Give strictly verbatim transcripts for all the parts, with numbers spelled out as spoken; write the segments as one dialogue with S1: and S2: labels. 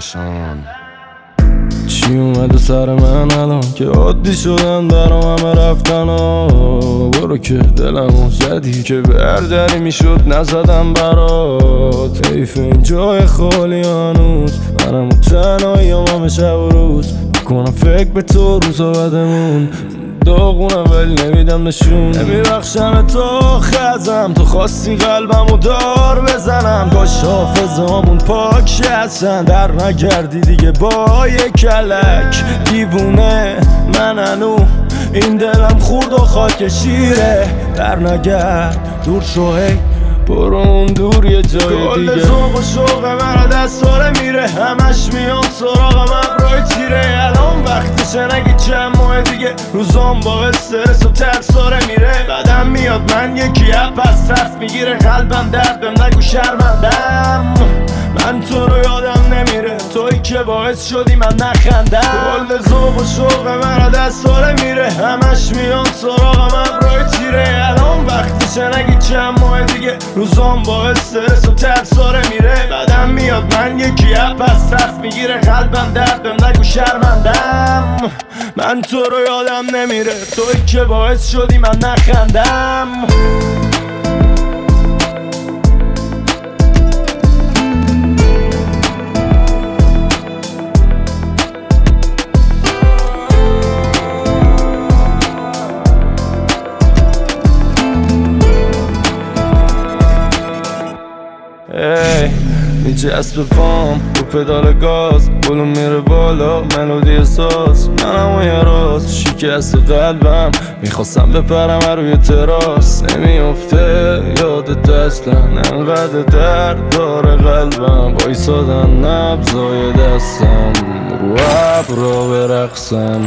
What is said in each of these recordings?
S1: درخشان. چی اومده سر من الان که عادی شدن برام همه رفتن ها؟ برو که دلمو زدی که بردری میشد نزدم برات. حیف این جای خالی هنوز منم تنهایی هم همه شب و روز میکنم فکر به تو روزا بدمون داغونم ولی نمیدم نشون. نمیبخشم تو خزم تو خواستی قلبمو دار بزنم. کاش حافظه‌هامون پاک هستن در نگردی دیگه با یک کلک. دیوونه من هنو این دلم خورد و خاک شیره. در نگرد دور شو هی برو اون دور یه جای دیگه. کل ذوق و شوق من دستاره میره همش میاد سراغم ابرای تیره. الان وقتشه نگی چند ماه دیگه روزام با استرس و ترساره میره. بعدم میاد من یکی پس رفت میگیره قلبم دردم نگو شرمندم. من تو رو یادم نمیره تویی که باعث شدی من نخندم. کل ذوق و شوق من دستاره میره همش میاد سراغم ابرای تیره. الان وقتشه نگی چند ماه دیگه روزام با استرس و ترساره میره. بعدم میاد من یکی پس رفت میگیره قلبم دردم نگو شرمندم. من تو رو یادم نمیره تویی که باعث شدی من نخندم. ای میچسبه پام رو پدال گاز بلوم میره بالا ملودی ساز. منم یه راز شکست قلبم میخواستم بپرم روی تراس. نمیافته یادت اصلا انقدر درد داره قلبم. وایسادن نبضای دستم رو ابرا برقصم.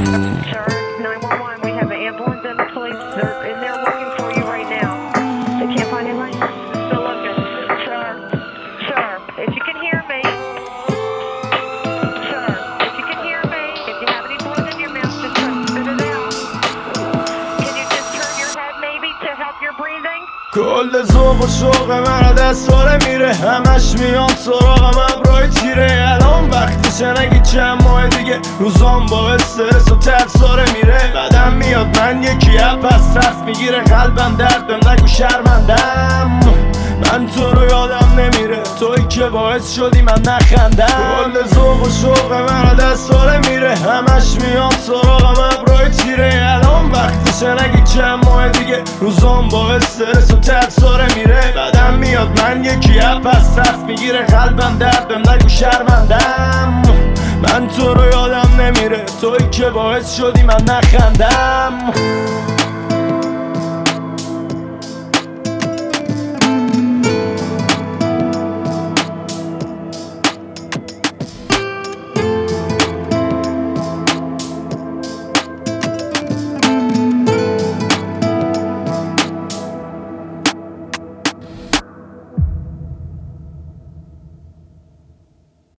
S1: کل ذوق و شوق من دستاره میره همش میاد سراغم ابرای تیره. الان وقتشه نگی چند ماه دیگه روزام با استرس و ترساره میره. بعدم میاد من یکی پس رفت میگیره قلبم دردم نگو شرمندم. من تو رو یادم نمیره تویی که باعث شدی من نخندم. کل ذوق و شوق من دستاره میره همش میاد سراغم ابرای تیره. الان وقتشه نگی چند ماه دیگه روزام با استرس و ترساره میره. بعدم میاد من یکی پس رفت میگیره قلبم دردم نگو شرمندم. من تو رو یادم نمیره تویی که باعث شدی من نخندم.